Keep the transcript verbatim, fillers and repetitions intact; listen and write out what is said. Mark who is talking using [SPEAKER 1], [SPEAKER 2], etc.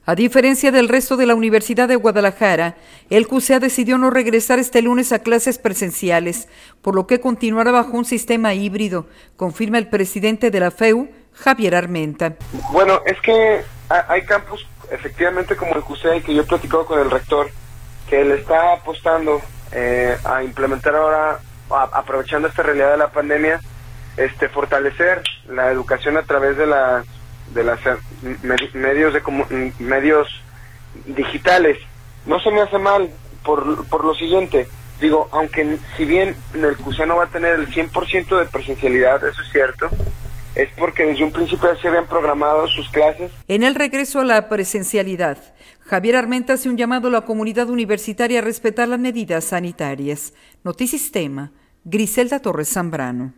[SPEAKER 1] A diferencia del resto de la Universidad de Guadalajara, el Q C A decidió no regresar este lunes a clases presenciales, por lo que continuará bajo un sistema híbrido, confirma el presidente de la F E U, Javier Armenta.
[SPEAKER 2] Bueno, es que hay campus, efectivamente, como el Q C A, y que yo he platicado con el rector, que le está apostando eh, a implementar ahora, a, aprovechando esta realidad de la pandemia, este fortalecer la educación a través de la de las medios de medios digitales. No se me hace mal por por lo siguiente, digo, aunque si bien el Q C A no va a tener el cien por ciento de presencialidad, eso es cierto, es porque desde un principio se habían programado sus clases.
[SPEAKER 1] En el regreso a la presencialidad, Javier Armenta hace un llamado a la comunidad universitaria a respetar las medidas sanitarias. Notisistema, Griselda Torres Zambrano.